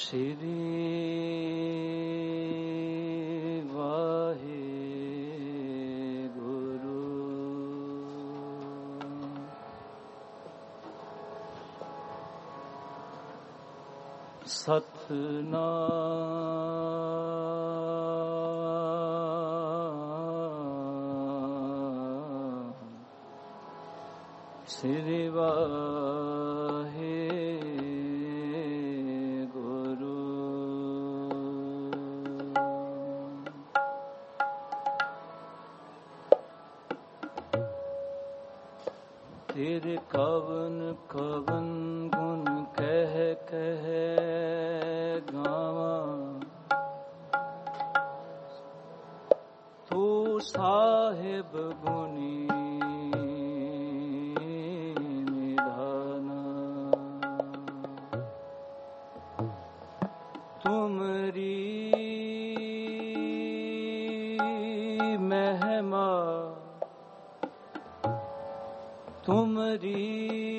ਸ਼੍ਰੀ ਵਾਹਿਗੁਰੂ। ਸਤਿਨਾਮ ਸ਼੍ਰੀ ਵਾਹਿਗੁਰੂ। ਤੇਰੇ ਕਵਨ ਕਵਨ ਗੁਣ ਕਹਿ ਕਹਿ ਗਾਵਾਂ, ਤੂੰ ਸਾਹਿਬ ਗੁਣੀ ਨਿਧਾਨਾ। ਤੁਮਰੀ ਮਹਿਮਾ ਤੁਮਰੀ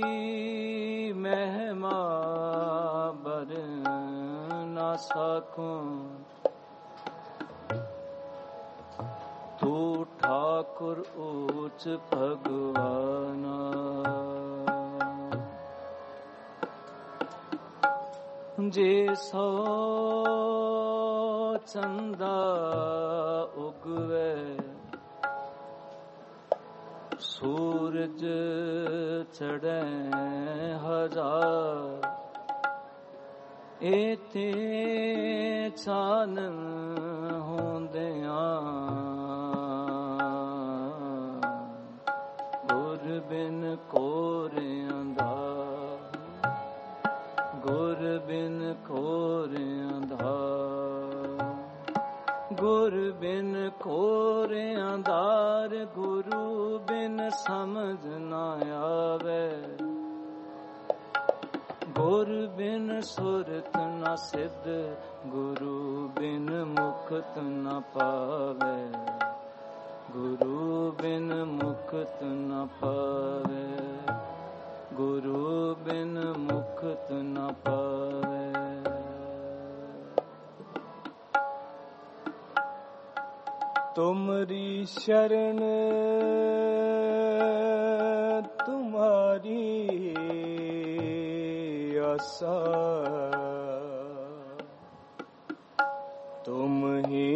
ਮਹਿਮਾ ਬਰ ਨਾ ਸਕੂੰ। ਤੂੰ ਠਾਕੁਰ ਊਚ ਭਗਵਾਨਾ। ਜੇ ਸੋ ਚੰਦਾ ਉਗਵੇ, ਸੂਰਜ ਚੜ੍ਹੈ ਹਜ਼ਾਰ, ਏਤੇ ਚਾਨਣ ਹੁੰਦਿਆਂ ਗੁਰ ਬਿਨ ਕੋਰ ਅੰਧਾਰ। ਗੁਰ ਬਿਨ ਕੋਰ ਅੰਧਾਰ, ਗੁਰ ਬਿਨ ਕੋਰ ਅੰਧਾਰ। ਗੁਰੂ ਬਿਨ ਸਮਝ ਨਾ ਆਵੇ, ਗੁਰ ਬਿਨ ਸੁਰਤ ਨਾ ਸਿੱਧ। ਗੁਰੂ ਬਿਨ ਮੁਕਤ ਨਾ ਪਾਵੇ, ਗੁਰੂ ਬਿਨ ਮੁਕਤ ਨਾ ਪਾਵੇ, ਗੁਰੂ ਬਿਨ ਮੁਕਤ ਨਾ ਪਾਵੇ। ਤੁਮਰੀ ਸ਼ਰਨ ਤੁਮਾਰੀ ਆਸਾ, ਤੁਮ ਹੀ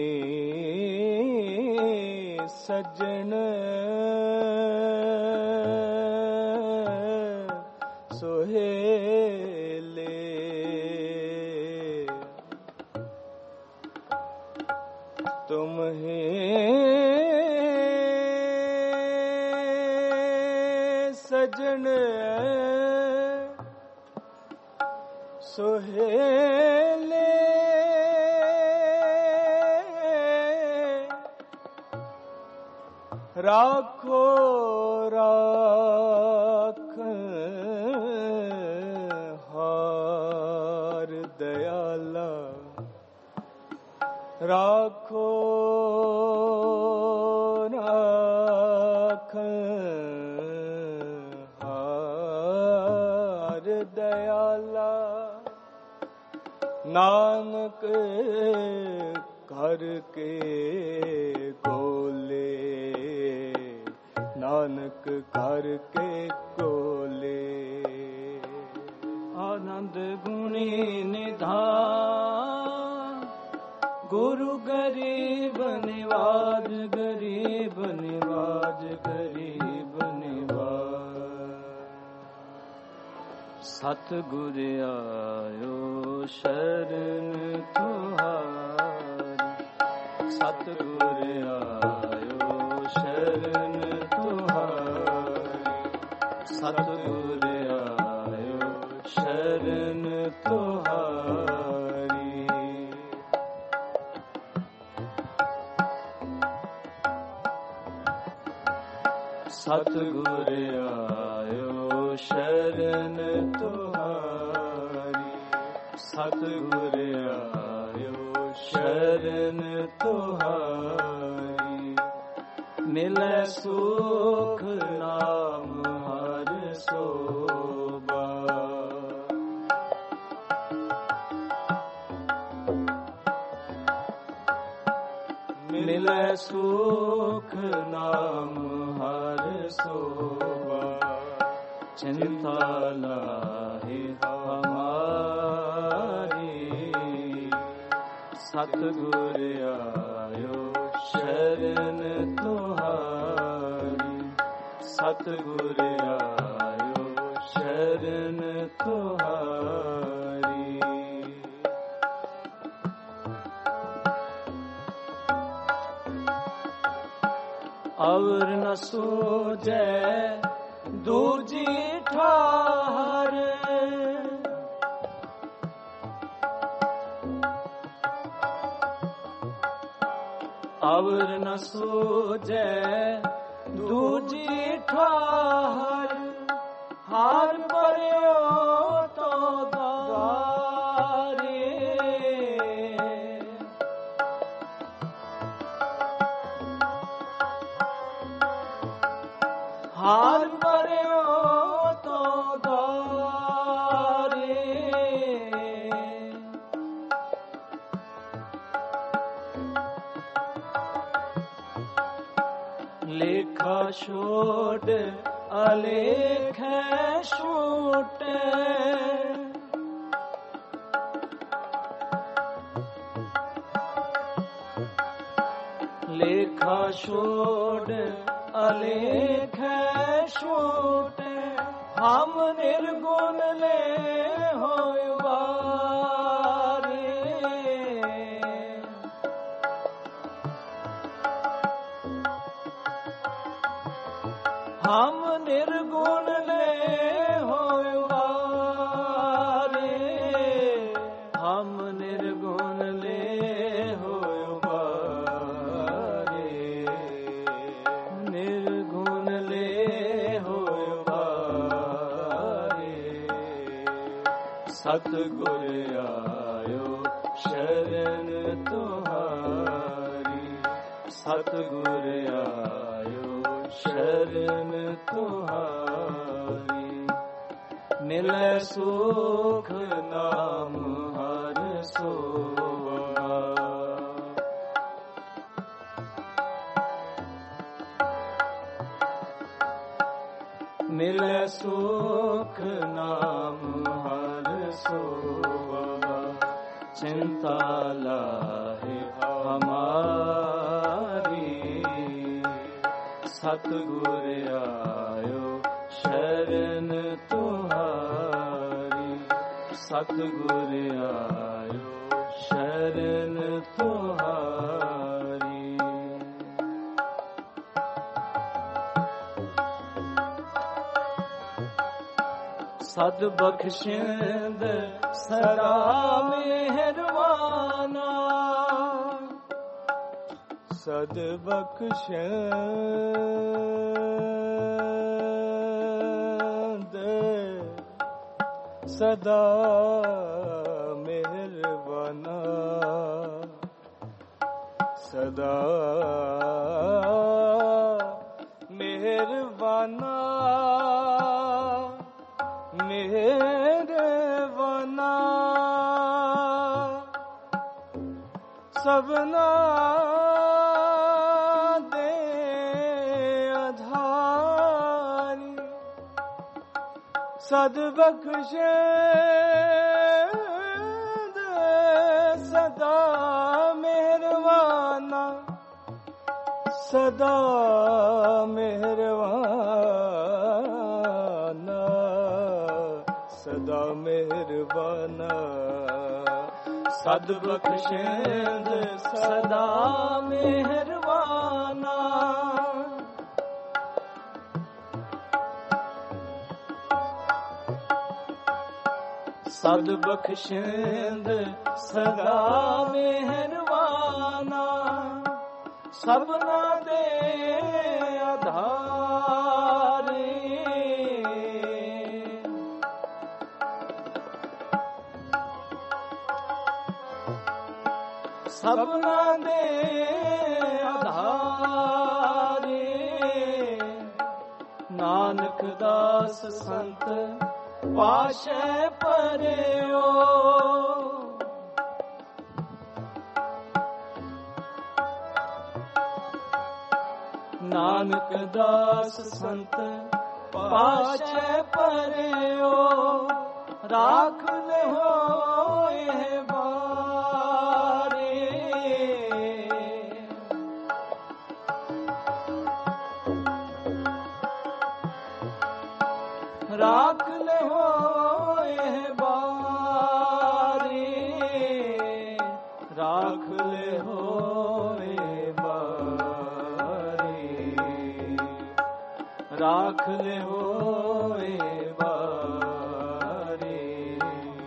ਸੱਜਣ ਸੋਹੇਲੇ। ਤੁਮ ਹੀ ਸੱਜਣ ਸੋਹੇਲੇ। ਰਾਖੋ ਰਾਖ ਹਾਰ ਦਇਆਲਾ। ਰਾਖੋ ਰਾਖ ਹਾਰ ਦਇਆਲਾ। ਨਾਨਕ ਕਰਕੇ ਗੋਲੇ, ਨਾਨਕ ਕਰਕੇ ਗੋਲੇ। ਆਨੰਦ ਗੁਣੀ ਨਿਧਾਨ, ਗੁਰੂ ਗਰੀਬ ਨਿਵਾਜ। ਗਰੀਬ ਨਿਵਾਜ, ਗਰੀਬ ਨਿਵਾਜ। ਸਤਿਗੁਰ ਆਇਓ ਸ਼ਰਨ ਤੁਹਾਰੀ, ਸਤਿਗੁਰ ਆਇਓ ਸ਼ਰਨ ਤੁਹਾਰੀ, ਸਤਿਗੁਰ ਆਇਓ ਸ਼ਰਨ ਤੁਹਾਰੀ। ਸਤਿਗੁਰ ਆਇਓ ਸ਼ਰਨ ਤੁਹਾਰੀ, ਸਤਿਗੁਰ ਆਇਓ ਸ਼ਰਨ ਤੁਹਾਰੀ। ਮਿਲੈ ਸੁਖ ਨਾਮ ਹਰਿ ਸੋਭਾ, ਮਿਲੈ ਸੁਖ ਨਾਮ ਹਰਿ ਸੋਭਾ, ਚਿੰਤਾ ਲਾਹੇ ਹਮਾਰੀ। ਸਤਿਗੁਰ ਆਇਓ ਸ਼ਰਨ ਤੁਹਾਰੀ, ਸਤਿਗੁਰ ਆਇਓ ਸ਼ਰਨ ਤੁਹਾਰੀ। ਅਵਰ ਨ ਸੂਝੈ ਦੂਜੀ ਠਾਰ, ਅਵਰ ਨ ਸੂਝੈ ਦੂਜੀ ਠਾਰ। ਹਾਰ ਭਰਿਓ ਤੋ ਦਾਰੇ, ਹਾਰ ਭਰਿਓ ਤੋ ਦਾਰੇ। ਲੇਖਾ ਛੋੜ ਅਲੇਖੈ ਛੂਟੈ, ਲੇਖਾ ਛੋੜ ਅਲੇਖੈ ਛੂਟੈ। ਹਮ ਨਿਰਗੁਣ ਲੈ ਹੋਇ ਵਾਰੇ, ਹਮ ਨਿਰਗੁਣ ਲੈ ਹੋਇ ਵਾਰੇ, ਹਮ ਨਿਰਗੁਣ ਲੈ ਹੋਇ ਵਾਰੇ, ਨਿਰਗੁਣ ਲੈ ਹੋਇ ਵਾਰੇ। ਸਤਿਗੁਰ ਆਇਓ ਸ਼ਰਨ ਤੁਹਾਰੀ, ਸਤਿਗੁਰ ਆਇਓ ਸ਼ਰਨ ਤੁਹਾਰੀ। ਮਿਲੈ ਸੁਖ ਨਾਮ ਹਰਿ ਸੋਭਾ, ਮਿਲੈ ਸੁਖ ਨਾਮ ਹਰਿ ਸੋਭਾ। ਚਿੰਤਾ ਲਾਹੇ ਹਮਾਰੀ, ਸਤਿਗੁਰ ਆਇਓ ਸ਼ਰਨ ਤੁਹਾਰੀ, ਸਤਿਗੁਰ ਆਇਓ ਸ਼ਰਨ ਤੁਹਾਰੀ। ਸਦ ਬਖਸ਼ਿੰਦ ਸਦਾ ਮਿਹਰਬਾਨਾ, ਸਦ ਬਖਸ਼ਿੰਦ ਸਦਾ ਮਿਹਰਬਾਨਾ, ਸਦਾ ਮਿਹਰਬਾਨਾ, ਮਿਹਰਬਾਨਾ। ਸਭਨਾ ਦੇ ਆਧਾਰੀ, ਸਦ ਬਖਸ਼ਿੰਦ ਸਦਾ ਮਿਹਰਬਾਨਾ, ਸਦਾ ਮਿਹਰਬਾਨਾ, ਸਦਾ ਮਿਹਰਬਾਨਾ। ਸਦ ਬਖਸ਼ਿੰਦ ਸਦਾ ਮਿਹਰਬਾਨਾ, ਸਦ ਬਖਸ਼ਿੰਦ ਸਦਾ ਮਿਹਰਬਾਨਾ। ਸਭਨਾ ਦੇ ਆਧਾਰੀ, ਸਭਨਾ ਦੇ ਆਧਾਰੀ। ਨਾਨਕ ਦਾਸ ਸੰਤ ਪਾਸ਼ੈ ਪਰਿਓ, ਨਾਨਕ ਦਾਸ ਸੰਤ ਪਾਸ਼ੈ ਪਰਿਓ ਰਾਖ ਲਿਓ ਇਹ ਬਾਰੇ ਰਾਖ ਲਿਓ ਇਹ ਬਾਰੇ ਰਾਖ ਲਿਓ ਇਹ ਬਾਰੇ ਰਾਖ ਲਿਓ ਇਹ ਬਾਰੇ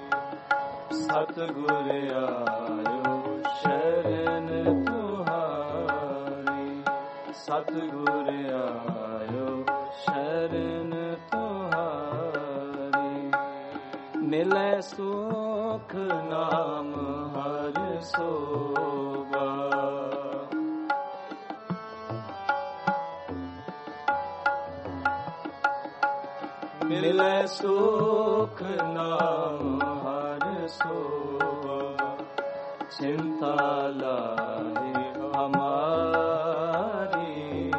ਸਤਿਗੁਰ ਆਇਓ ਸ਼ਰਨ ਤੁਹਾਰੀ ਸਤਿਗੁਰ ਆਇਓ ਸ਼ਰਨ ਤੁਹਾਰੀ ਮਿਲੈ ਸੁਖ ਨਾਮ ਹਰਿ ਸੋਭਾ ਮਿਲੈ ਸੁਖ ਨਾਮ ਹਰਿ ਸੋਭਾ ਚਿੰਤਾ ਲਾਹੀ ਹਮਾਰੀ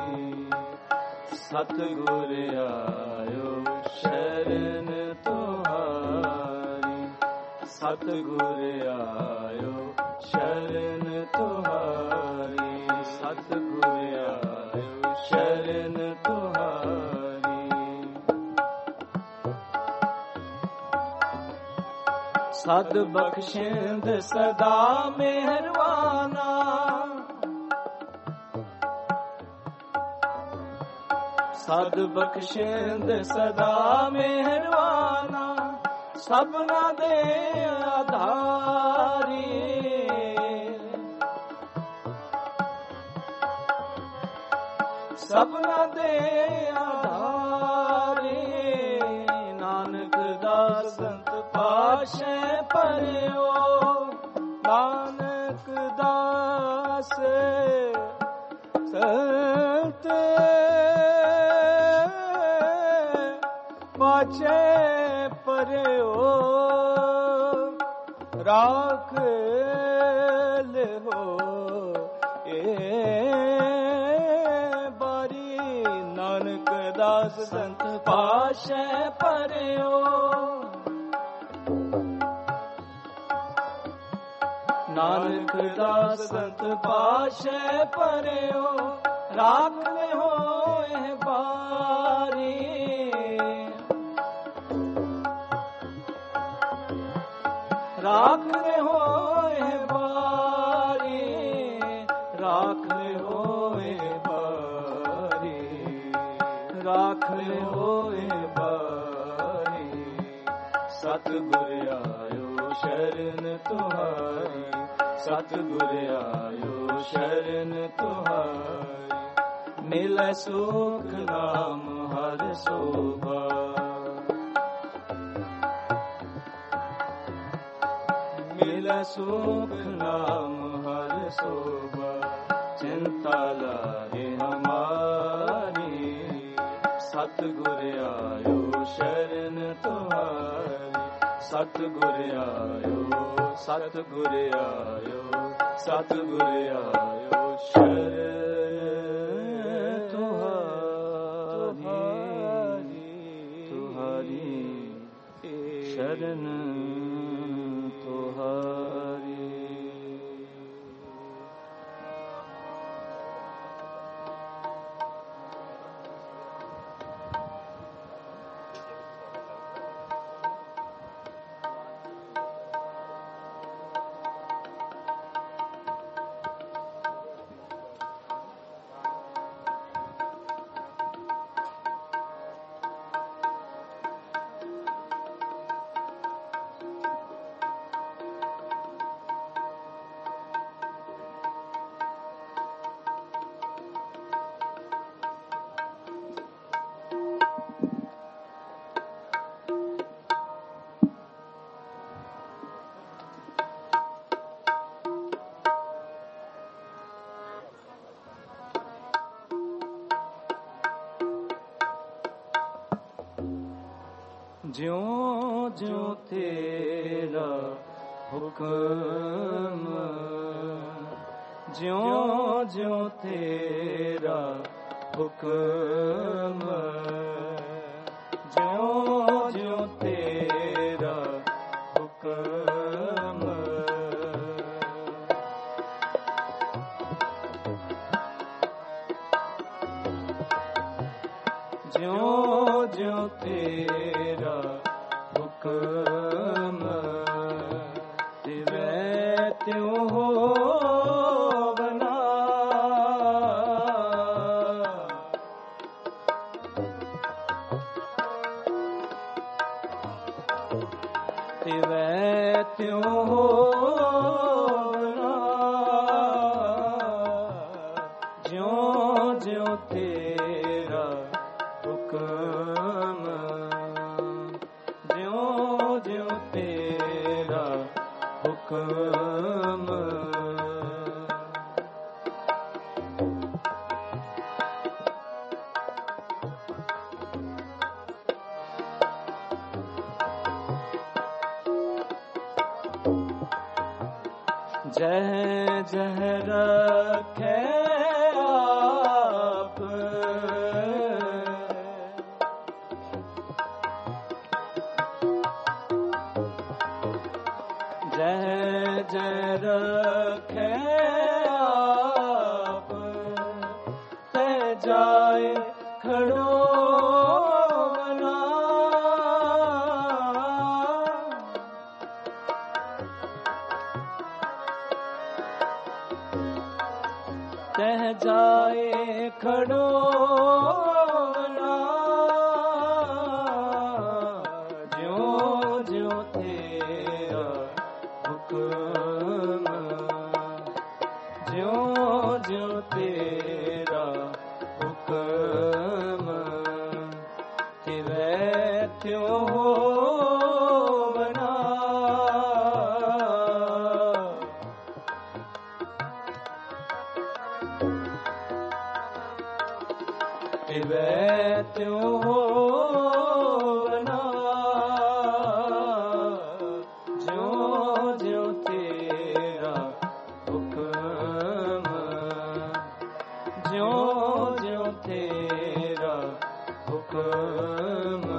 ਸਤਿਗੁਰ ਆਇਓ ਸ਼ਰਨ ਤੁਹਾਰੀ ਸਤਿਗੁਰ ਆਇਓ ਸ਼ਰਨ ਤੁਹਾਰੀ ਸਤਿਗੁਰ ਆਇਓ ਸ਼ਰਨ ਤੁਹਾਰੀ ਸਦ ਬਖਸ਼ਿੰਦ ਸਦਾ ਮਿਹਰਬਾਨਾ ਸਦ ਬਖਸ਼ਿੰਦ ਸਦਾ ਮਿਹਰਬਾਨਾ ਸਭਨਾ ਦੇ ਆਧਾਰੀ ਸਭਨਾ ਦੇ ਆਧਾਰੀ ਨਾਨਕ ਦਾਸ ਸੰਤ ਪਾਸ਼ੈ ਪਰਿਓ ਨਾਨਕ ਦਾਸ ਸੰਤ ਪਾਛੈ ਪਰਿਓ ਰਾਖ ਲਿਓ ਇਹ ਬਾਰੀ ਨਾਨਕ ਦਾਸ ਸੰਤ ਪਾਸ਼ੈ ਪਰਿਓ ਨਾਨਕ ਦਾਸ ਸੰਤ ਪਾਸ਼ੈ ਪਰਿਓ ਰਾਖ ਲਿਓ ਇਹ ਬਾਰੀ ਰਾਖ ਲਿਓ ਇਹ ਬਾਰੀ ਰਾਖ ਲਿਓ ਇਹ ਬਾਰੀ ਰਾਖ ਲਿਓ ਇਹ ਬਾਰੀ ਸਤਿਗੁਰ ਆਇਓ ਸ਼ਰਨ ਤੁਹਾਰੀ ਸਤਿਗੁਰ ਆਇਓ ਸ਼ਰਨ ਤੁਹਾਰੀ ਮਿਲੈ ਸੁਖ ਨਾਮ ਹਰਿ ਸੋਭਾ ਮਿਲੈ ਸੁਖ ਨਾਮ ਹਰਿ ਸੋਭਾ ਚਿੰਤਾ ਲਾਹੇ ਹਮਾਰੀ ਸਤਿਗੁਰ ਆਇਓ ਸ਼ਰਨ ਤੁਹਾਰੀ ਸਤਿਗੁਰ ਆਇਓ ਸਤਿਗੁਰ ਆਇਓ ਸਤਿਗੁਰ ਆਇਓ ਸ਼ਰਨ ਤੁਹਾਰੀ ਸ਼ਰਨ ਤੁਹਾਰੀ ਜਿਉਂ ਜਿਉਂ ਤੇਰਾ ਹੁਕਮ ਜਿਉਂ ਜਿਉਂ ਤੇਰਾ हुक्म ज्यों ज्यों तेरा हुक्म ज्यों ज्यों तेरा हुक्म तिवै त्यों हो बना तिवै त्यों हो बना ज्यों ज्यों तेरा हुक्म ज्यों ज्यों तेरा हुक्म जह जह रखे आप जह जह रखे आप तह जाए खड़ो बना तह जाए खड़ो बना ज्यों ज्यों तेरा हुक्म ज्यों ज्यों तेरा हुक्म तिवै त्यों हो बना तिवै त्यों हो बना ज्यों ज्यों तेरा हुक्म ज्यों ज्यों तेरा हुक्म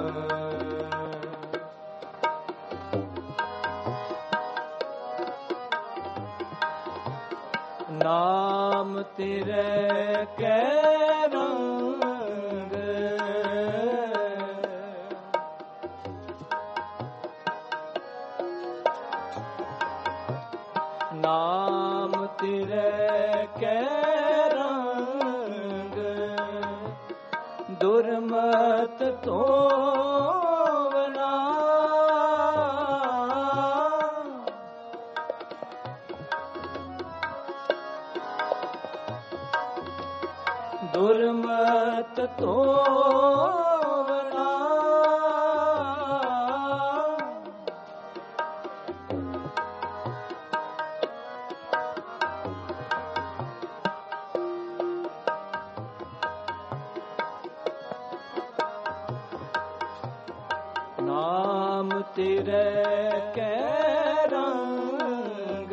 नाम तेरे कै रंग नाम तेरे कै रंग दुर्मत तो बना दुर्मत तो बना नाम तेरे कै रंग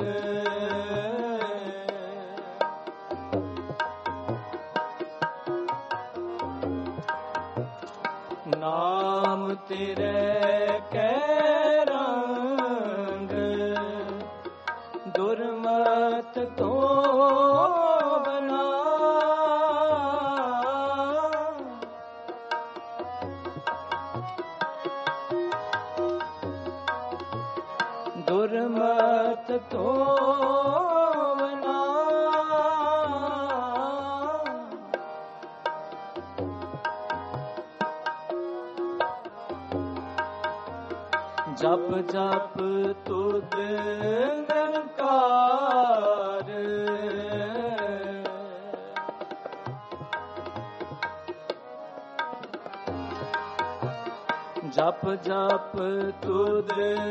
नाम तेरे कै रंग दुर्मत तो बना दुर्मत तो बना जप जप तुद निरंकार जप जप तुद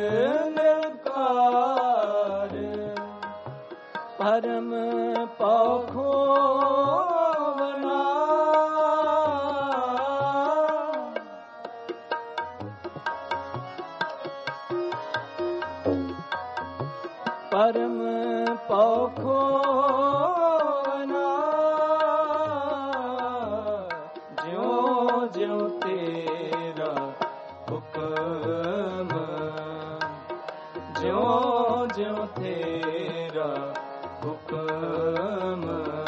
निरंकार परम पौखो बना परम पौखो बना ਹੁਕਮ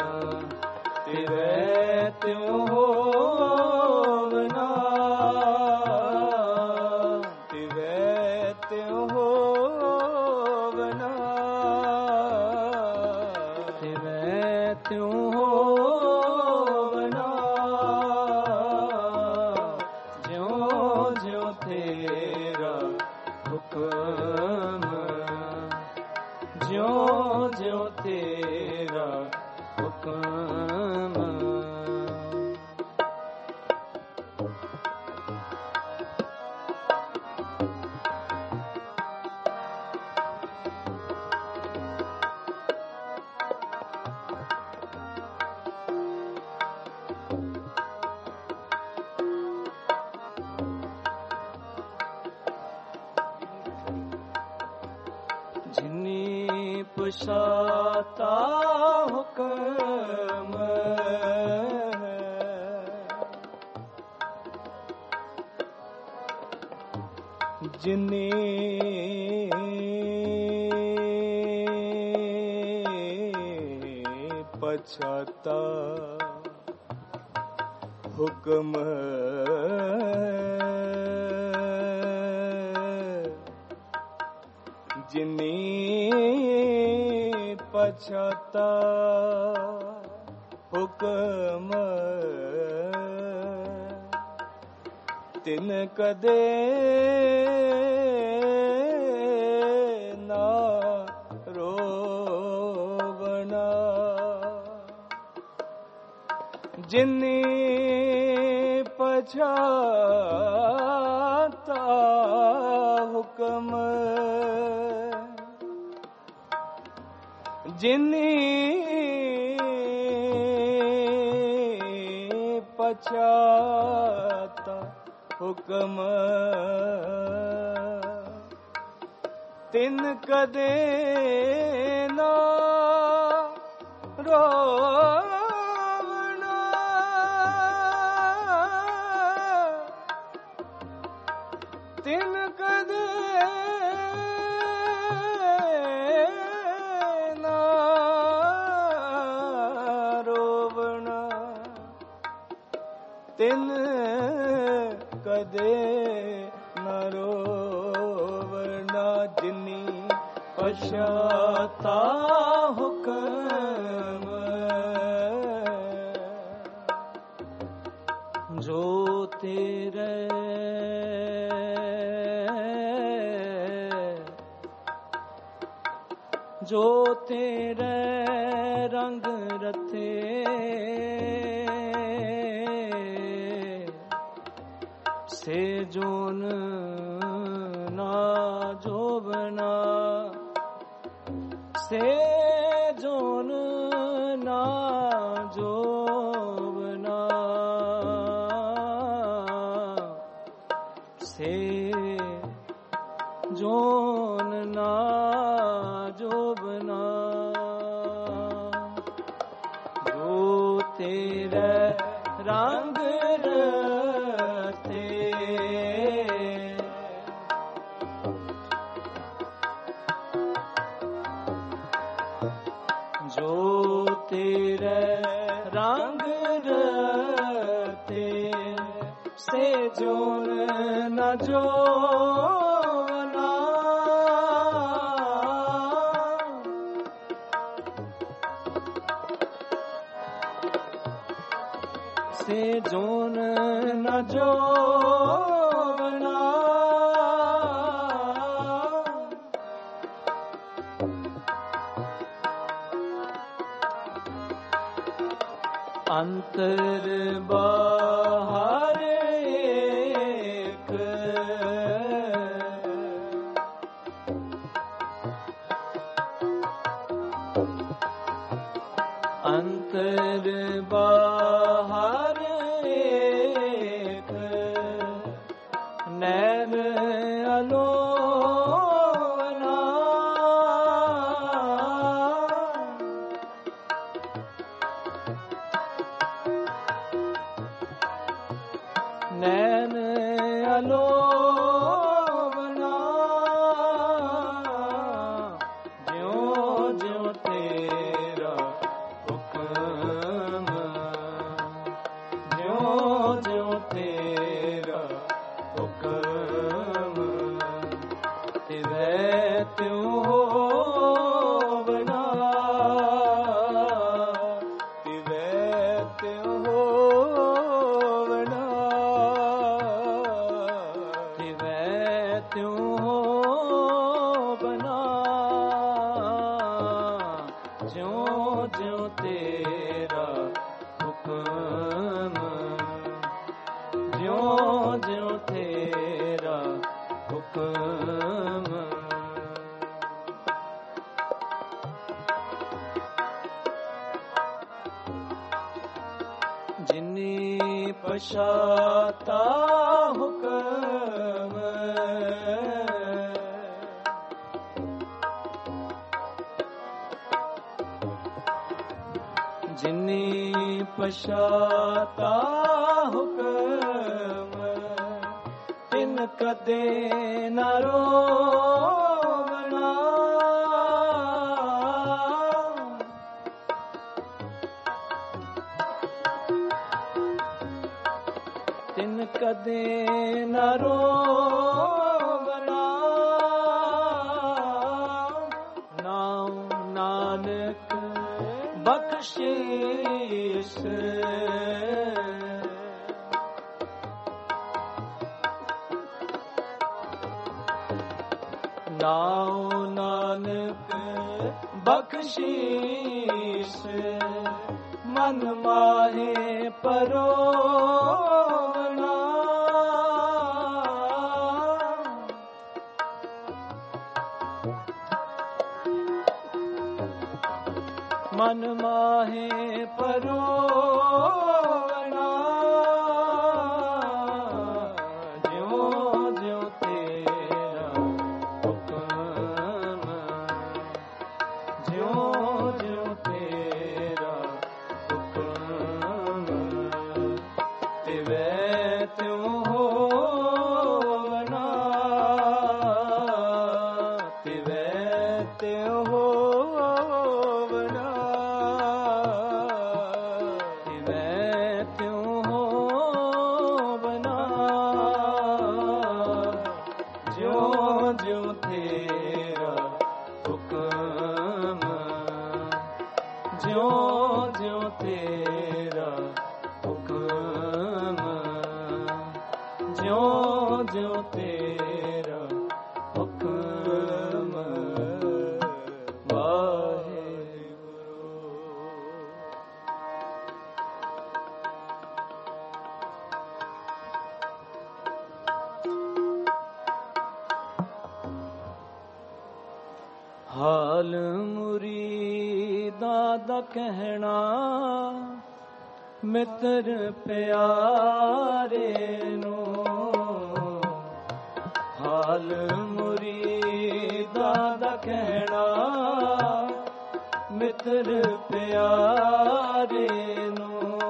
ਤਿਵੈ ਤਿਉ ਹੋਵਨਾ, ਤਿਵੈ ਤਿਉ ਹੋਵਨਾ, ਤਿਵੈ ਤਿਉ ਹੋਵਨਾ, ਜਿਉ ਜਿਉ ਤੇਰਾ ਹੁਕਮ, ਜਿਉ ਜਿਉ ਤੇਰਾ ਹੁਕਮ। ਜਿਨੀ ਪੁਛਾਤਾ ਹੁਕਮ, ਜਿਨੀ ਪਛਾਤਾ ਹੁਕਮ, ਜਿਨੀ ਪਛਾਤਾ ਹੁਕਮ, ਤਿਨ ਕਦੇ ਨਾ ਰੋਵਣਾ, ਜਿਨੀ ਪਛਾਤਾ ਹੁਕਮ, ਜਿਨੀ ਪਛਾਤਾ ਹੁਕਮ, ਤਿਨ ਕਦੇ ਨਾ ਰੋਵਣਾ, ਤਿਨ ਕਦੇ ਤਿਨ ਕਦੇ ਨ ਰੋਵਣਾ, ਜਿਨੀ ਪਛਾਤਾ ਹੁਕਮ, ਜੋ ਤੇਰੇ ਜੋ ਤੇਰੇ ਰੰਗ ਰਤੇ, ਸੇ ਜੋਨ ਨਾ ਜੋਬਨਾ, ਸੇ ਜੋਨ ਨਾ ਜੋਬਨਾ, ਸੇ ਜੋਨ ਨਾ ਜੋਬਨਾ, ਜੋ ਤੇਰੇ ਰੰਗ ਰਤੇ, ਜੋ ਤੇਰੇ ਰੰਗ ਰਤੇ, ਸੇ ਜੋਨ ਨ ਜੋਵਨਾ, ਸੇ ਜੋਨ ਨ ਜੋਵਨਾ, ਅੰਤਰ ਬਾਹਰ ਏਕ, ਅੰਤਰ ਬਾਹਰ ਏਕ, ਨੈਣ ਅਲੋਵਨਾ, ਨੈਣ ਅਲੋਵਨਾ, ਜਿਉ ਜਿਉ ਤੇ ਜਿਉ ਤੇਰਾ ਹੁਕਮ, ਜਿਉ ਜਿਉ ਤੇਰਾ ਹੁਕਮ। ਜਿਨੀ ਪਛਾਤਾ ਹੁਕਮ, ਜਿਨੀ ਪਛਾਤਾ ਹੁਕਮ, ਤਿਨ ਕਦੇ ਨਾ ਰੋਵਣਾ। ਤਿਨ ਕਦੇ ਨਾ ਰੋਵਣਾ। ਨਾਉ ਨਾਨਕ ਬਖਸ਼ੀਸ, ਨਾਉ ਨਾਨਕ ਬਖਸ਼ੀਸ, ਮਨ ਮਾਹੇ ਪਰੋਵਣਾ। ਮਨ ਮਾਹੇ ਪਰੋਵਣਾ। ਜਿਉ ਜਿਉ ਤੇਰਾ ਹੁਕਮ, ਜਿਉ ਜਿਉ ਤੇਰਾ ਹੁਕਮ। ਤਿਵੈ ਤਿਉ ਹੋਵਣਾ, ਤਿਵੈ ਤਿਉ ਹੋਵਣਾ। ਤਿਵੈ ਤਿਉ ਹੋਵਣਾ। ਜਿਉ ਜਿਉ ਤੇਰਾ ਹੁਕਮ, ਜਿਉ ਜਿਉ ਤੇਰਾ ਹੁਕਮ, ਜਿਉ ਜਿਉ ਤੇਰਾ ਹੁਕਮ। ਵਾਹਿਗੁਰੂ। ਹਾਲ ਮੁਰੀਦਾਂ ਦਾ ਕਹਿਣਾ, ਮਿੱਤਰ ਪਿਆਰੇ ਨੂੰ। ਹਾਲ ਮੁਰੀਦਾਂ ਦਾ ਕਹਿਣਾ, ਮਿੱਤਰ ਪਿਆਰੇ ਨੂੰ।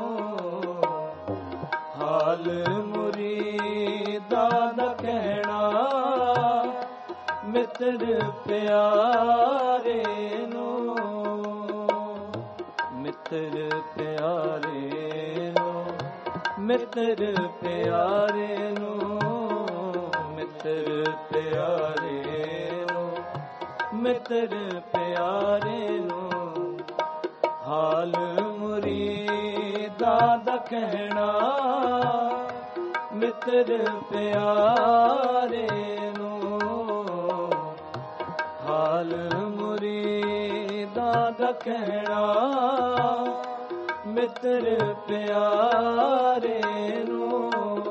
ਹਾਲ ਮੁਰੀਦਾਂ ਦਾ ਕਹਿਣਾ, ਮਿੱਤਰ ਪਿਆਰੇ ਨੂੰ। ਮਿੱਤਰ ਪਿਆਰੇ ਨੂੰ, ਮਿੱਤਰ ਪਿਆਰੇ ਨੂੰ, ਮਿੱਤਰ ਪਿਆਰੇ ਨੂੰ, ਮਿੱਤਰ ਪਿਆਰੇ ਨੂੰ। ਹਾਲ ਮੁਰੀਦਾਂ ਦਾ ਕਹਿਣਾ, ਮਿੱਤਰ ਪਿਆਰੇ ਨੂੰ। ਹਾਲ ਮੁਰੀਦਾਂ ਦਾ ਕਹਿਣਾ, ਮਿੱਤਰ ਪਿਆਰੇ ਨੂੰ।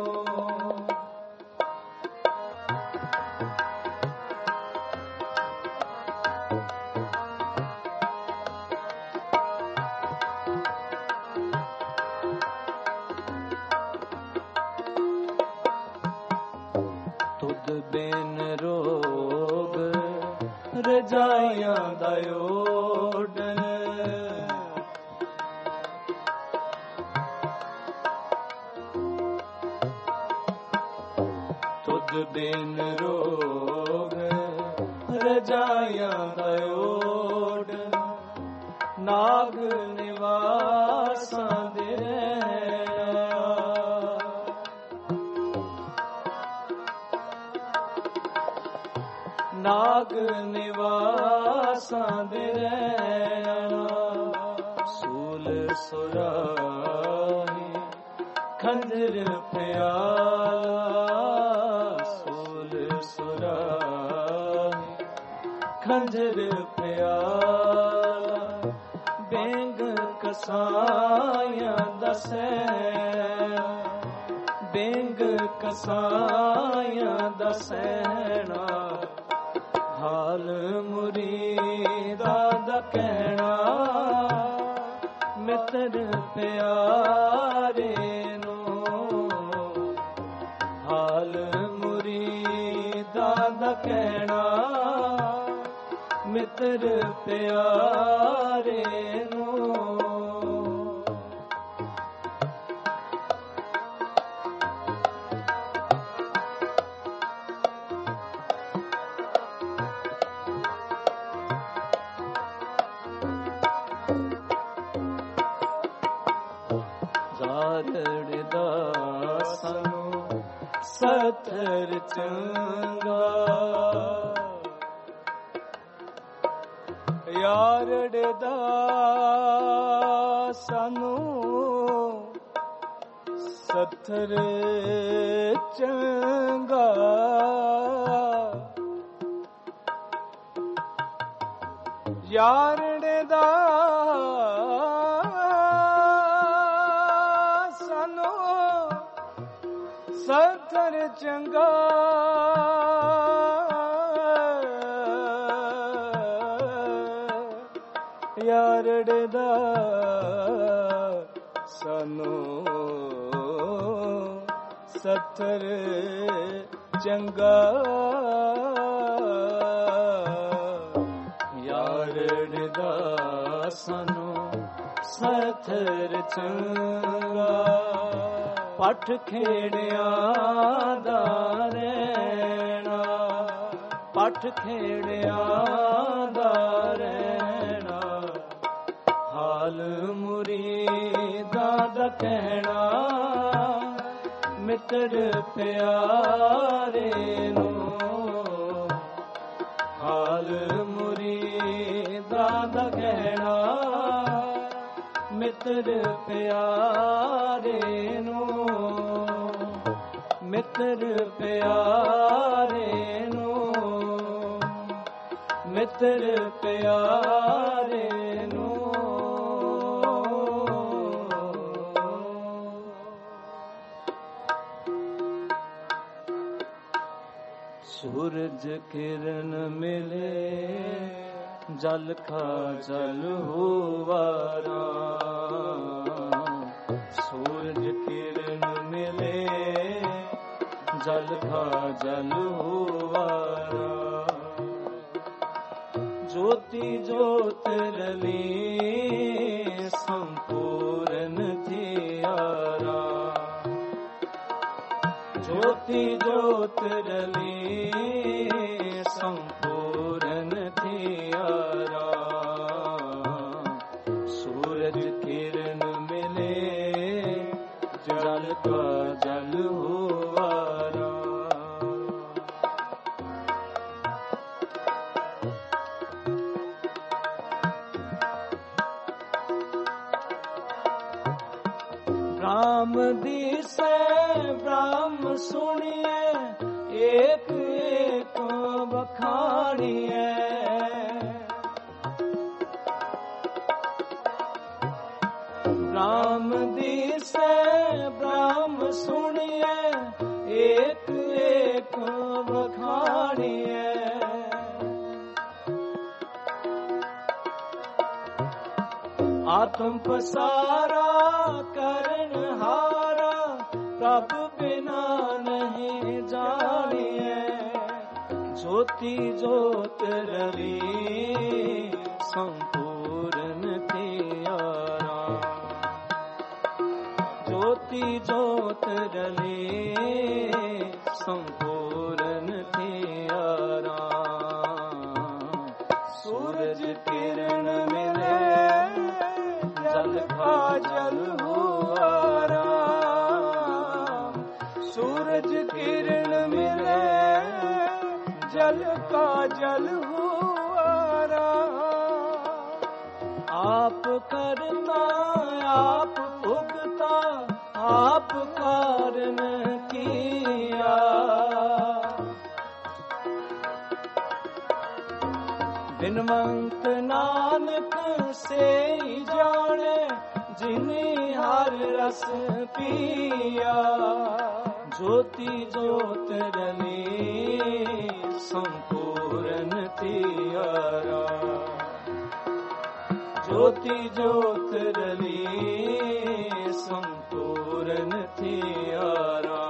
ਤੁਧ ਬਿਨ ਰੋਗ ਰਜਾਈਆਂ ਦਾ ਓਡਨ, ਤੁਧ ਬਿਨ ਰੋਗ ਰਜਾਈਆਂ ਦਾ ਓਡਨ। ਨਾਗ ਨਿਵਾਸਾਂ ਦੇ ਰਹਿਣਾ, ਨਾਗ ਨਿਵਾਸਾਂ ਦੇ ਰਹਿਣਾ। ਸੂਲ ਸੁਰਾਹੀ ਖੰਜਰ ਪਿਆਲਾ, ਸੂਲ ਸੁਰਾਹੀ ਖੰਜਰ ਪਿਆਲਾ। ਬੇਂਗ ਕਸਾਇਆ ਦਸੈ ਬੇਂਗ ਕਸਾਇਆ ਦਸੈਣਾ ਹਾਲ ਮੁਰੀਦਾ ਦਾ ਕਹਿਣਾ ਮਿੱਤਰ ਪਿਆਰੇ ਨੂੰ ਹਾਲ ਮੁਰੀਦਾ ਦਾ ਕਹਿਣਾ ਮਿੱਤਰ ਪਿਆਰੇ ਨੂੰ ਜਾਰੜਦਾ ਸਾਨੂੰ ਸਤਰ ਚੰਗਾ ਯਾਰੜਦਾ ਸਾਨੂੰ ਸਤਰ ਚੰਗਾ ਯਾਰੜਦਾ ਸਾਨੂੰ ਸਤਰ ਚੰਗਾ ਯਾਰੜਦਾ ਸਾਨੂੰ ਸਤਰ ਚੰਗਾ ਯਾਰੜਦਾ ਸਾਨੂੰ ਸਤਰ ਚੰਗਾ ਪੱਠ ਖੇੜਿਆਂ ਦਾ ਰਹਿਣਾ ਪੱਠ ਖੇੜਿਆਂ ਦਾ ਰਹਿਣਾ ਹਾਲ ਮੁਰੀਦਾਂ ਦਾ ਕਹਿਣਾ ਮਿੱਤਰ ਪਿਆਰੇ ਨੂੰ ਹਾਲ ਮੁਰੀਦਾਂ ਦਾ ਕਹਿਣਾ ਮਿੱਤਰ ਪਿਆਰੇ ਨੂੰ ਮਿੱਤਰ ਪਿਆਰੇ ਨੂੰ ਮਿੱਤਰ ਪਿਆਰੇ ਨੂੰ ਸੂਰਜ ਕਿਰਨ ਮਿਲੇ ਜਲ ਖਾ ਜਲ ਹੋਵਾਰਾ ਸੂਰਜ ਕਿਰਨ ਮਿਲੇ ਜਲ ਖਾ ਜਲ ਹੋਵਾਰਾ ਜੋਤੀ ਜੋਤ ਰਲੀ ਸੰਪੂਰਨ ਥਿਆਰਾ ਜੋਤੀ ਜੋਤ ਰਲੀ ਸੰਪੂਰਨ ਥਿਆਰਾ ਸੂਰਜ ਕਿਰਨ ਮਿਲੇ ਜਲ ਕਾ ਜਲ ਹੋਵਾਰਾ ਰਾਮ ਦੀਸੈ ਬ੍ਰਹਮ ਸੁਣੀਏ ਏਕ ਏਕ ਬਖਾਣੀਏ ਰਾਮ ਦੀਸੈ ਬ੍ਰਹਮ ਸੁਣੀਏ ਏਕ ਏਕ ਬਖਾਣੀਏ ਆਤਮ ਪਸਾਰਾ ਕਰਨ ਹਾਰਾ ਪ੍ਰਭ ਬਿਨਾ ਨਹੀਂ ਜਾਣੀਏ ਜੋਤੀ ਜੋਤ ਰਲੀ ਸੰਪੂਰਨ ਥਿਆਰਾ ਜੋਤੀ ਜੋਤ ਰਲੀ ਸੰਪੂਰਨ ਥਿਆਰਾ ਸੂਰਜ ਕਿਰਨ ਮਿਲੇ ਜਲ ਕਾ ਜਲ ਹੋਵਾਰਾ ਸੂਰਜ ਕਿਰਨ ਮਿਲੇ ਜਲ ਕਾ ਜਲ ਹੋਵਾਰਾ ਆਪ ਕਰਤਾ ਆਪ ਭੁਗਤਾ ਆਪ ਕਾਰਨ ਕੀਆ ਬਿਨ ਬਿਨਵੰਤ ਨਾਨਕ ਸੇਈ ਜਾਣੈ, ਜਿਨੀ ਹਰ ਰਸ ਪੀਆ। ਜੋਤੀ ਜੋਤ ਰਲੀ ਸੰਪੂਰਨ ਥਿਆਰਾ, ਜੋਤੀ ਜੋਤ ਰਲੀ ਸੰਪੂਰਨ ਥਿਆਰਾ।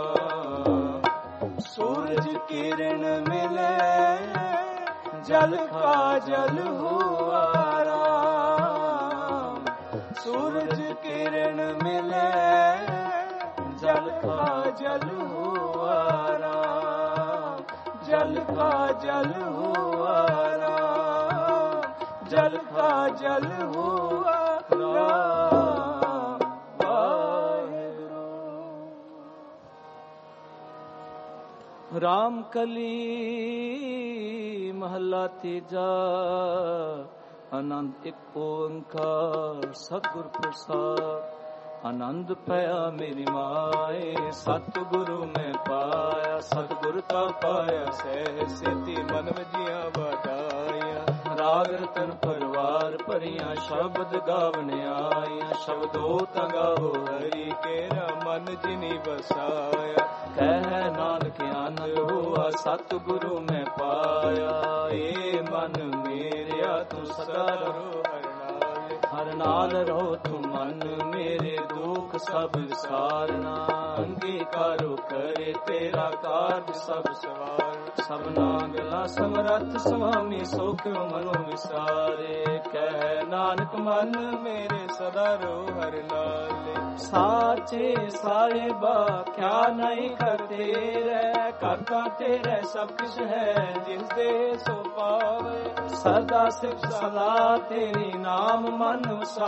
ਸੂਰਜ ਕਿਰਨ ਮਿਲੇ, ਜਲ ਕਾ ਜਲ ਹੁਆ ਰਾਮ। ਸੂਰਜ ਕਿਰਨ ਮਿਲੇ, ਜਲ ਕਾ ਜਲ ਹੁਆ ਰਾਮ। ਜਲ ਕਾ ਜਲ ਹੁਆ ਰਾਮ, ਜਲ ਕਾ ਜਲ ਹੁਆ ਰਾਮ। ਵਾਹਿਗੁਰੂ। ਰਾਮ ਕਲੀ ਮਹੱਲਾ ਤੀਜਾ। ਆਨੰਦ ਇੱਕ ਓੰਕਾਰ ਸਤਿਗੁਰ ਪ੍ਰਸਾਦ। ਆਨੰਦ ਪਿਆ ਮੇਰੀ ਮਾਏ, ਸਤਿਗੁਰੂ ਮੈਂ ਪਾਇਆ। ਸਤਿਗੁਰ ਤਾ ਪਾਇਆ ਸਹਿ ਸੇਤੀ, ਮਨ ਵਜੀਆਂ ਵਧਾਈਆਂ। ਰਾਗ ਰਤਨ ਪਰਵਾਰ ਭਰੀਆਂ, ਸ਼ਬਦ ਗਾਵਣ ਆਈਆਂ। ਸ਼ਬਦੋ ਤਾ ਗਾਵੋ ਹਰੀ ਕੇਰਾ, ਮਨ ਜਿਨੀ ਵਸਾਇਆ। ਕਹਿ ਨਾਨਕ ਆਨੰਦ ਹੋਆ, ਸਤਿਗੁਰੂ ਮੈਂ ਪਾਇਆ। ਏ ਮਨ ਮੇਰਿਆ ਤੂੰ ਸਦਾ ਰਹੋ ਹਰਿ ਨਾਲ। ਹਰਿ ਨਾਲ ਰਹੋ ਤੂੰ ਮਨ ਮੇਰੇ, ਦੁਖ ਸਭ ਵਿਸਾਰਨਾ। ਅੰਗੀਕਾਰੋ ਕਰੇ ਤੇਰਾ ਕਾਰਜ ਸਭ ਸਵਾਰ। ਸਭਨਾ ਗਲਾ ਸਮਰੱਥ ਸੁਆਮੀ, ਸੋ ਕਿਉ ਮਨੋ ਵਿਸਾਰੇ। ਕਹਿ ਨਾਨਕ ਮਨ ਮੇਰੇ ਸਦਾ ਰਹੋ ਹਰਿ ਨਾਲ। ਸਾਚੇ ਸਾਹਿਬਾ ਕਿਆ ਨਹੀਂ ਕਰਤੇ ਰਹਿ, ਕਰਤਾ ਤੇਰੇ ਸਭ ਕੁਛ ਹੈ, ਜਿਸ ਦੇ ਸੋ ਪਾਵੇ। ਸਦਾ ਸਿਫਤ ਸਲਾਹ ਤੇਰੀ, ਨਾਮ ਮਨ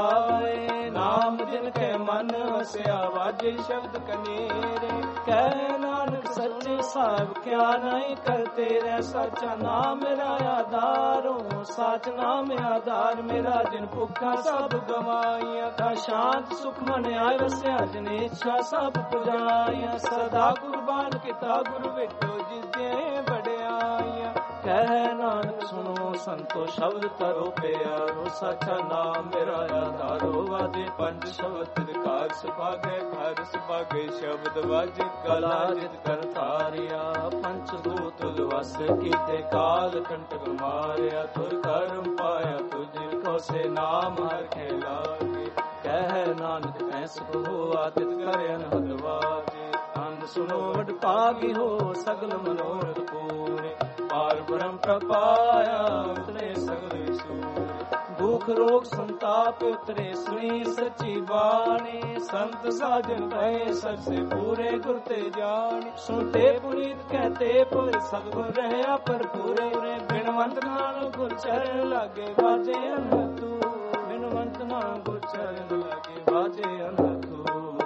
ਵਸਾਵੇ। ਨਾਮ ਜਿਨ ਕੇ ਮਨ ਵਸਿਆ, ਵਾਜੇ ਸ਼ਬਦ ਕਨੇਰੇ। ਕਹਿ ਨਾਨਕ ਸੱਚੇ ਸਾਹਿਬ ਕਿਆ ਨਹੀਂ ਕਰਤੇ ਰਹਿ, ਸੱਚਾ ਨਾਮ ਮੇਰਾ ਆਧਾਰੋ। ਸੱਚ ਨਾਮ ਆਧਾਰ ਮੇਰਾ, ਜਿਨ ਭੁੱਖਾ ਸਭ ਗਵਾਈਆਂ। ਕਾ ਸ਼ਾਂਤ ਸੁਖ ਮਨ ਆਇ ਵਸਿਆ, ਜਿਨ ਇੱਛਾ ਸਭ ਪੁਜਾਈਆਂ। ਸਦਾ ਕੁਰਬਾਨ ਕੀਤਾ ਗੁਰ ਵਿਟੋ, ਜਿਸ ਦੇ ਵਡਿਆਈਆਂ। ਕਹਿ ਨਾਨਕ ਸੁਣੋ ਸੰਤੋ ਸ਼ਬਦ ਤਰੋ ਪਿਆਰੋ। ਸੱਚਾ ਨਾਮ ਮੇਰਾ ਆਧਾਰੋ, ਵਾਜੇ ਪੰਜ ਸ਼ਬਦ ਤਿਰਕਾਰ ਸੁਭਾਗੇ। ਘਰ ਸੁਭਾਗੇ ਸ਼ਬਦ ਵਾਜੇ, ਕਲਾ ਜਿਤ ਕਰ ਧਾਰਿਆ। ਪੰਚ ਦੂਤ ਵਸ ਕੀਤੇ, ਕਾਲ ਕੰਟਕ ਮਾਰਿਆ। ਤੁਰ ਕਰਮ ਪਾਇਆ ਤੁਝ ਕੋ, ਸੇ ਨਾਮ ਹਰ ਕੇ ਲਾਗੇ। ਕਹਿ ਨਾਨਕ ਐਸ ਕੋ ਆਦਿਤ ਕਰ ਅਨਹਦ ਵਾਜੇ। ਅੰਧ ਸੁਨੋ ਵਡ ਭਾਗੀ ਹੋ, ਸਗਲ ਮਨੋਰਥ ਪੂਰੇ। ਪਾਰ ਬ੍ਰਹਮ ਪ੍ਰਪਾਇਆ, ਉਤਰੇ ਸਗਲ ਸੂਰੇ। ਦੁਖ ਰੋਗ ਸੰਤਾਪ ਉਤਰੇ, ਸੁਣੀ ਸੱਚੀ ਬਾਣੀ। ਸੰਤ ਸਾਜਨ ਪਏ ਸਭ ਸੇ ਪੂਰੇ, ਗੁਰ ਤੇ ਜਾਣੀ। ਸੁਣਤੇ ਪੁਨੀਤ ਕਹਤੇ ਪੁਰ, ਸਤਿਗੁਰ ਰਹਿਆ ਭਰਪੂਰੇ। ਬਿਨਵੰਤ ਨਾਨਕ ਗੁਰ ਚਰਨ ਲਾਗੇ, ਬਾਜੇ ਅਨਹਤੂ। ਬਿਨਵੰਤ ਨਾਨਕ ਗੁਰ ਚਰਨ ਲਾਗੇ, ਬਾਜੇ ਅਨਹਤੂ।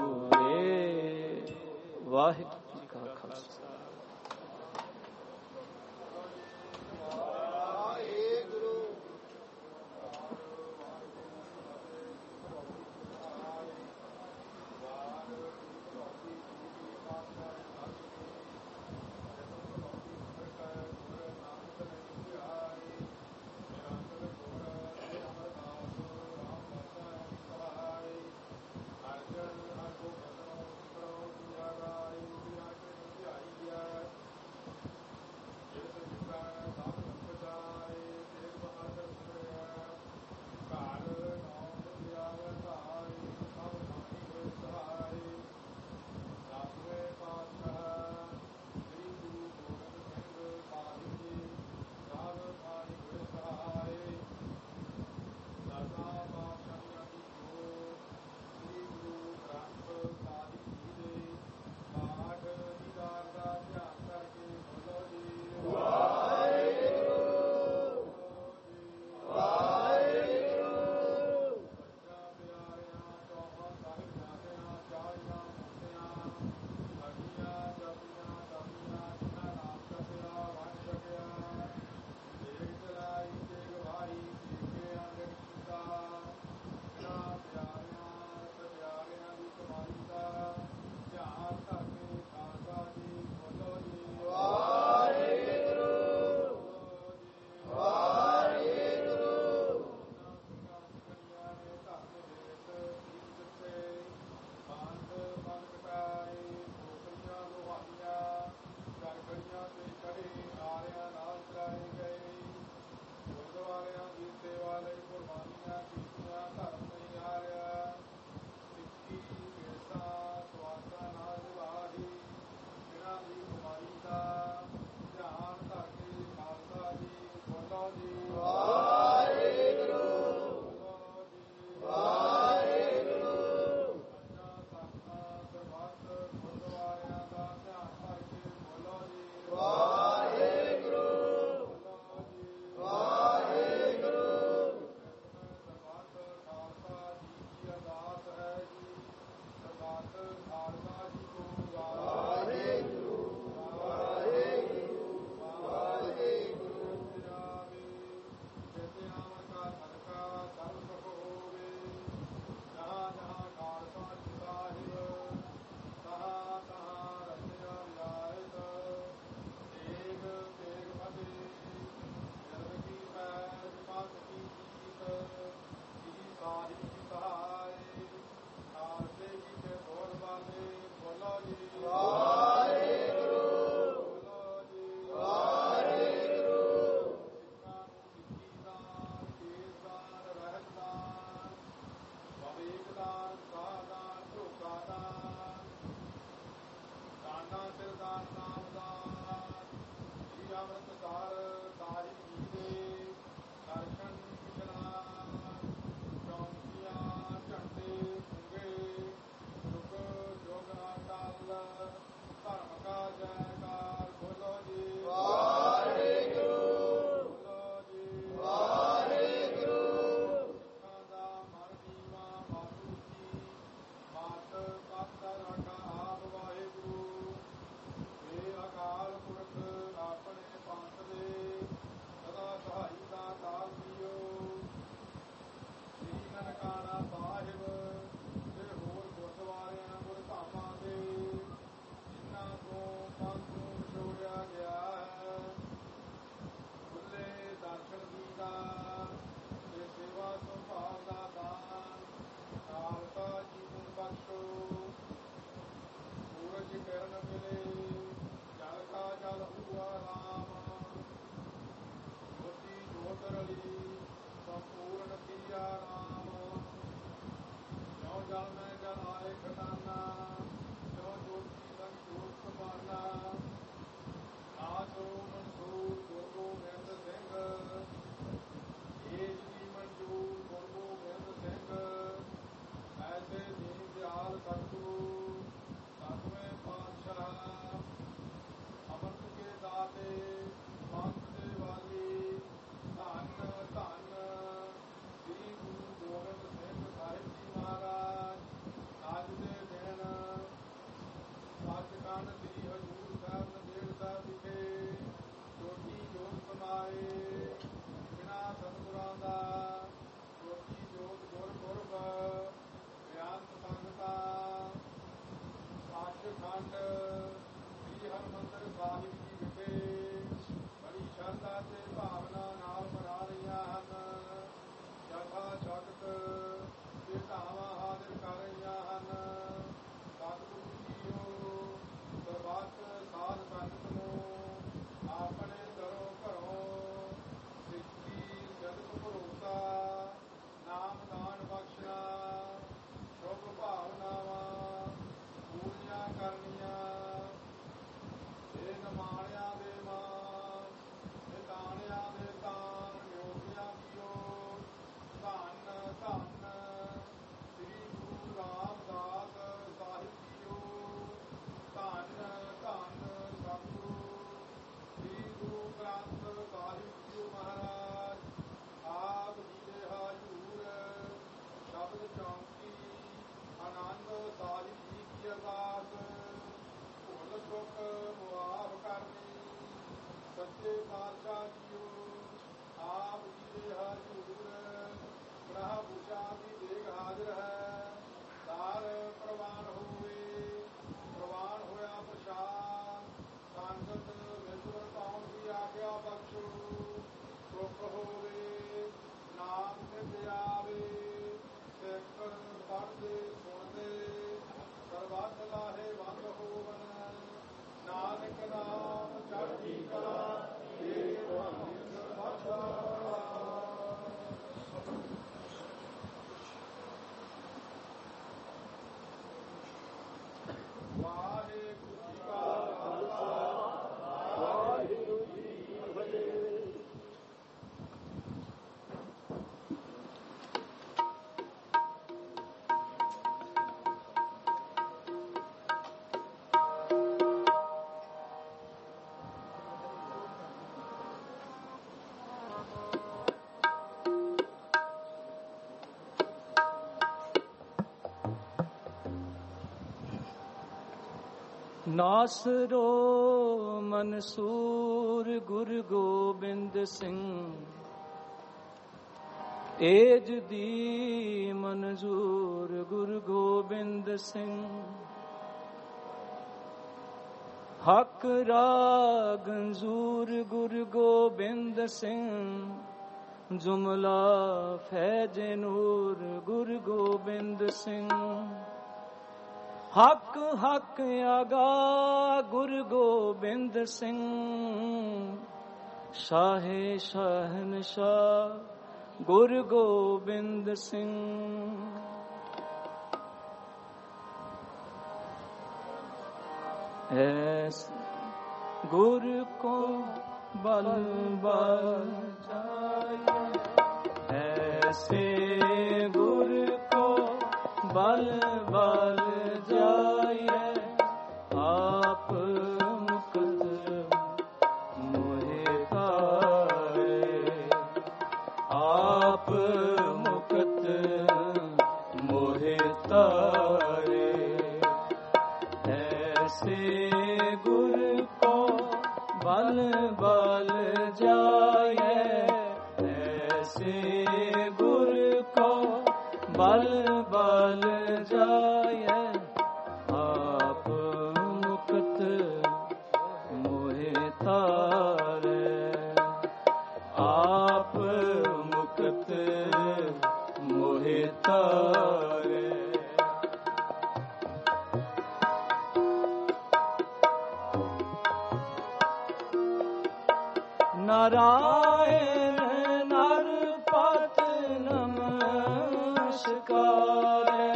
ਵਾਹਿਗੁਰੂ ਜੀ ਕਾ ਖਾਲਸਾ। ਨਾਸਰੋ ਮਨਸੂਰ ਗੁਰੂ ਗੋਬਿੰਦ ਸਿੰਘ, ਏਜ ਦੀ ਮਨਜ਼ੂਰ ਗੁਰੂ ਗੋਬਿੰਦ ਸਿੰਘ। ਹੱਕ ਰਾਗ ਜ਼ੂਰ ਗੁਰੂ ਗੋਬਿੰਦ ਸਿੰਘ, ਜੁਮਲਾ ਫੈਜ਼ ਨੂਰ ਗੁਰੂ ਗੋਬਿੰਦ ਸਿੰਘ। ਹੱਕ ਹੱਕ ਆਗਾ ਗੁਰੂ ਗੋਬਿੰਦ ਸਿੰਘ, ਸ਼ਾਹੇ ਸ਼ਹਿਨਸ਼ਾਹ ਗੁਰੂ ਗੋਬਿੰਦ ਸਿੰਘ। ਐਸ ਗੁਰੂ ਕੋ ਬਲ ਬਲ ਜਾਏ, ਐਸੇ ਗੁਰੂ ਕੋ ਬਲ ਬਲ ਜਾਏ। ਆਪ ਮੁਕਤ ਮੋਹਿ ਤਾਰੇ, ਆਪ ਮੁਕਤ ਮੋਹਿ ਤਾਰੇ। ਐਸੇ ਗੁਰ ਕੋ ਬਲ ਬਲ ਜਾਏ, ਐਸੇ ਗੁਰ ਕੋ ਬਲ ਬਲ ਜਾਏ। ਆਪ ਮੁਕਤ ਮੋਹਿ ਤਾਰੇ, ਆਪ ਮੁਕਤ ਮੋਹਿ ਤਾਰੇ। ਨਾਰਾਇਣ ਨਰ ਪਤ ਨਮਸਕਾਰੇ,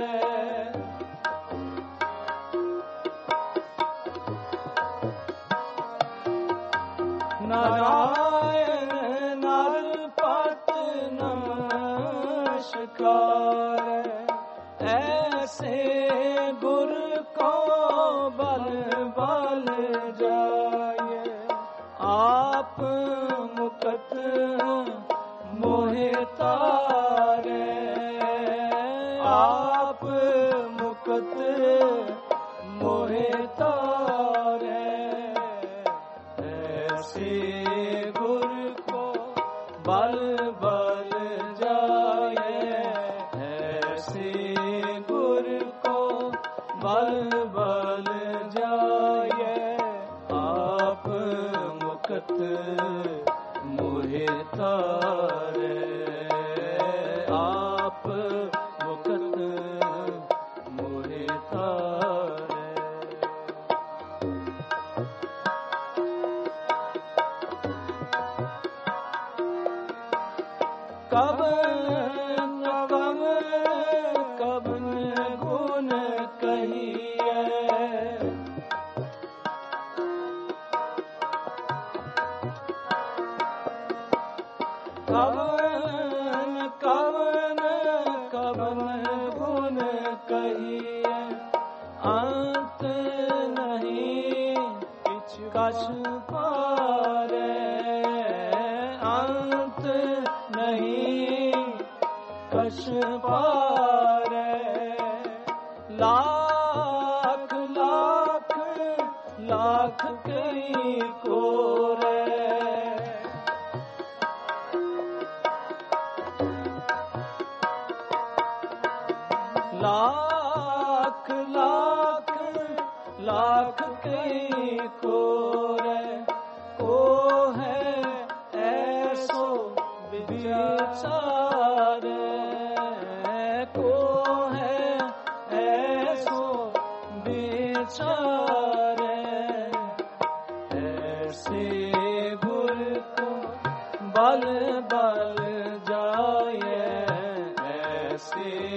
ਨਾਰਾਇਣ ਨਰ ਪਤ ਨਮਸਕਾਰੇ। ਐਸੇ ਗੁਰ ਕੋ ਬਲ ਬਲ ਜਾਏ। ਆਪ ਮੁਕਤ ਮੋਹਿ ਤਾਰੇ, ਆਪ ਮੁਕਤ ਮੋਹਿ ਤਾਰੇ। ਐਸੇ ਗੁਰ ਕੋ ਬਲ ਬਲ ਜਾਏ, ਐਸੇ ਗੁਰ ਕੋ ਬਲ ਬਲ ਜਾਏ। ਆਪ गुण कहिए अंत नहीं कछ पारे अंत नहीं कछ पारे लाख लाख लाख कई कोरे लाख लाख लाख कई कोरे को है ऐसो विचारे को है ऐसो विचारे ऐसे गुर को बल बल जाए ऐसे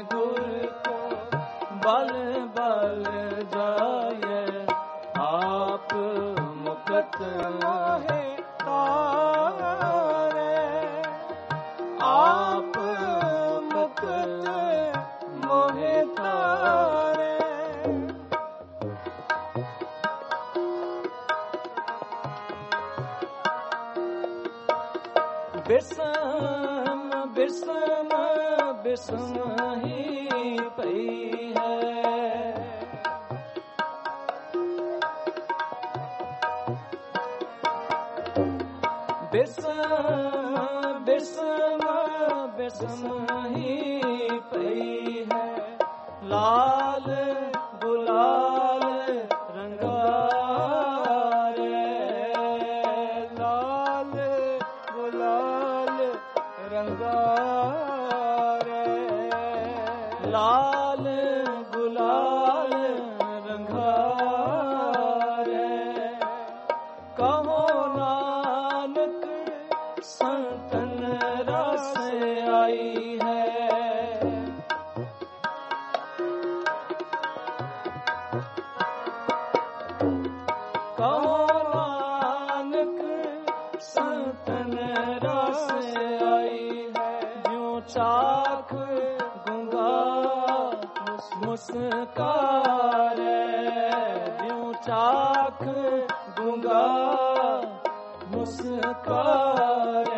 बल बल जाए आप मुकत मोहे तारे आप मुकत मोहे तारे बिसम बिसम बिसम ही पई बिसम बिसम ही पई है लाल गुलाल रंगारे लाल गुलाल रंगारे लाल गुलाल रंगारे कहो नानक संतन रस आई है कहो नानक संतन रस आई है जो चाख गूंगा मुस्कारे जो चाख गूंगा मुस्कारे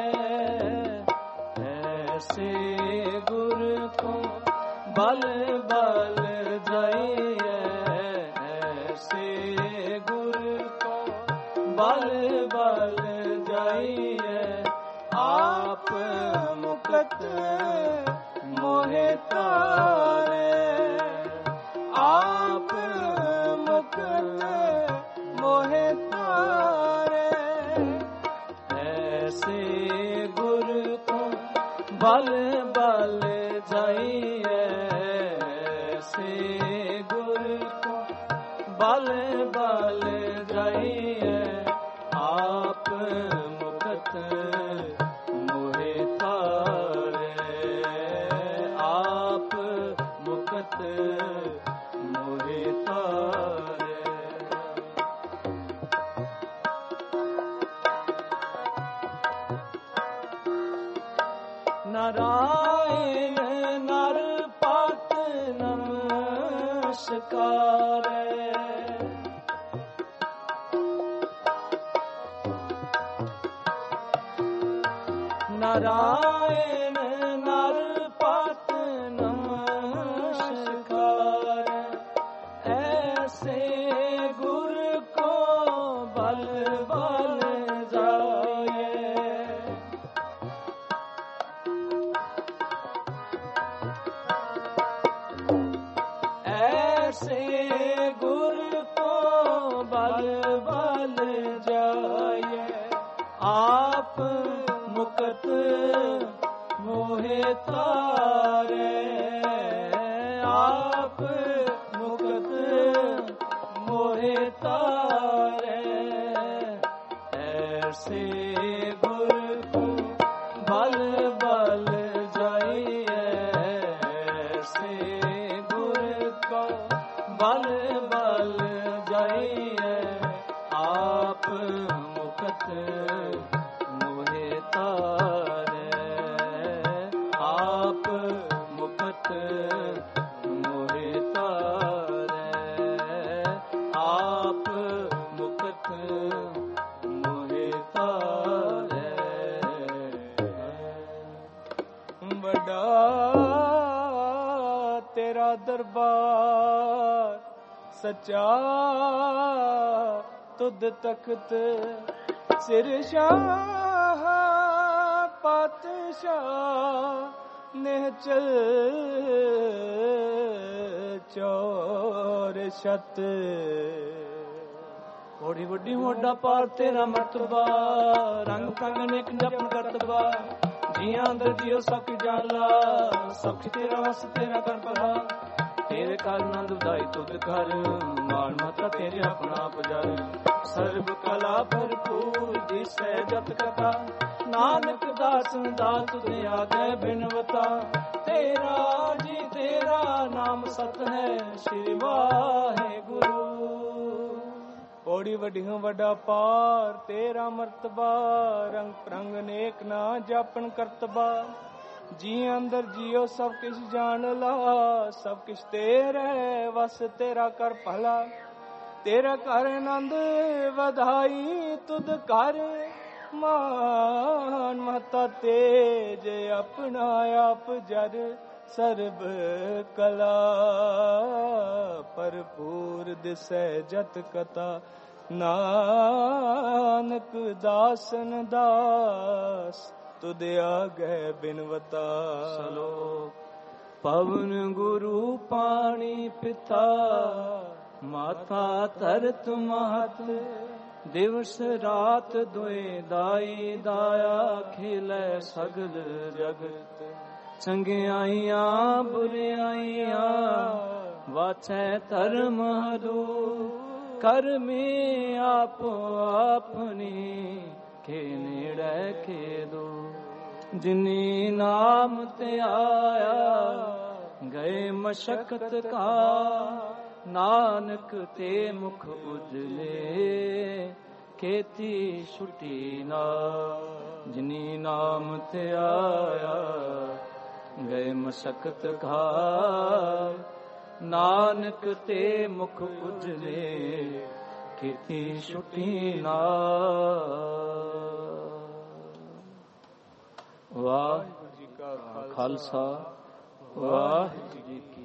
ऐसे गुर को बल बल जाइए ऐसे गुर को बल बल जाइए आप मुकत मोहे तारे आप मुकत मोहे तारे ऐसे गुर को बल बल जाइए ऐसे गुर को बल बल जाइए आप मुकत मोहे तारे आप मुकत मोहे तारे नारायण नर पात नमस्कारे नारायण नर पात नमस्कारे ऐसे गुर को बल बल जाए ऐसे गुर को बल बल जाए आप मुकत मोहे तारे आप मुकत मोहे तारे ऐसे गुर को बल बल जाइए ऐसे गुर को बल बल जाइए आप मुकत मोहे तारे आप मुकत ਮੋਹਿ ਤਾਰੈ, ਆਪ ਮੁਕਤ ਮੋਹਿ ਤਾਰੈ। ਵੱਡਾ ਤੇਰਾ ਦਰਬਾਰ ਸੱਚਾ, ਤੁਧ ਤਖਤ ਸਿਰ ਸ਼ਾਹ ਪਾਤਸ਼ਾਹ, ਨਿਹਚਲ ਚੌਰ ਛਤ। ਬੜੀ ਵੱਡੀ ਮੋਢਾ ਪਾਰ ਤੇਰਾ ਮਰਤਬਾ, ਰੰਗ ਪ੍ਰੰਗ ਅਨੇਕ ਜਪਨ ਕਰਤਬਾ। ਜੀਆਂ ਅੰਦਰ ਜੀਓ ਸਭ ਕੀ ਜਾਣ ਲਾ, ਸਭ ਤੇਰਾ ਵਸ ਤੇਰਾ ਕਰ ਭਲਾ। ਤੇਰੇ ਘਰ ਆਨੰਦ ਉਦਾਈ ਤੁਧ ਘਰ, ਮਾਨ ਮਤਾ ਤੇਰੇ ਆਪਣਾ ਪੁਜਾਰ। ਸਰਬ ਕਲਾ ਭਰਪੂਰ ਦਿਸੈ ਜਤ ਕਥਾ, ਨਾਨਕ ਦਾਸ ਦਾਤ ਤੁਧ ਆਗੇ ਬਿਨਵਤਾ। ਤੇਰਾ ਜੀ ਤੇਰਾ ਨਾਮ ਸਤ ਹੈ, ਸ਼੍ਰੀ ਵਾਹਿਗੁਰੂ। ਬੜੀ ਵੱਡੀਆਂ ਵੱਡਾ ਪਾਰ ਤੇਰਾ ਮਰਤਬਾ, ਰੰਗ ਪ੍ਰੰਗ ਅਨੇਕ ਨਾ ਜਾਪਨ ਕਰਤਬਾ। ਜੀ ਅੰਦਰ ਜੀਓ ਸਭ ਕਿਛ ਜਾਣ ਲਾ, ਸਭ ਕਿਛ ਤੇਰੇ ਵਸ ਤੇਰਾ ਕਰ ਭਲਾ। ਤੇਰਾ ਘਰ ਆਨੰਦ ਵਧਾਈ ਤੁਧ ਘਰ, ਮਾਨ ਮਹਤਾ ਤੇਜ ਆਪਣਾ ਆਪ ਜਰ। ਸਰਬ ਕਲਾ ਭਰਪੂਰ ਦਿਸੈ ਜਤ ਕਥਾ, ਨਾਨਕ ਦਾਸਨ ਦਾਸ ਤੁਧ ਆਗੇ ਬਿਨਵਤਾ। ਸਲੋਕ ਪਵਨ ਗੁਰੂ ਪਾਣੀ ਪਿਤਾ, ਮਾਤਾ ਧਰਤ ਮਹਤ। ਦਿਵਸ ਰਾਤ ਦੁਇ ਦਾਈ ਦਾਇਆ, ਖੇਲੇ ਸਗਲ ਜਗਤ। ਚੰਗਿਆਈਆਂ ਬੁਰਿਆਈਆਂ ਵਾਚੈ ਧਰਮ ਹਦੂ, ਕਰਮੀ ਆਪੋ ਆਪਣੀ ਕੇ ਨੇੜੇ ਕੇ ਦੋ। ਜਿਨੀ ਨਾਮ ਤੇ ਆਇਆ ਗਏ ਮਸ਼ਕਤ ਕਾ, ਨਾਨਕ ਤੇ ਮੁਖ ਉਜਲੇ ਖੇਤੀ ਛੁਟੀ ਨਾ। ਜਿਨੀ ਨਾਮ ਤੇ ਆਇਆ ਗਏ ਮਸ਼ਕਤ ਕਾ, ਨਾਨਕ ਤੇ ਮੁਖ ਉਜਲੇ ਖੇਤੀ ਛੁਟੀ ਨਾ। ਵਾਹਿਗੁਰੂ ਜੀ ਕਾ ਖਾਲਸਾ, ਵਾਹਿਗੁਰੂ ਜੀ ਕੀ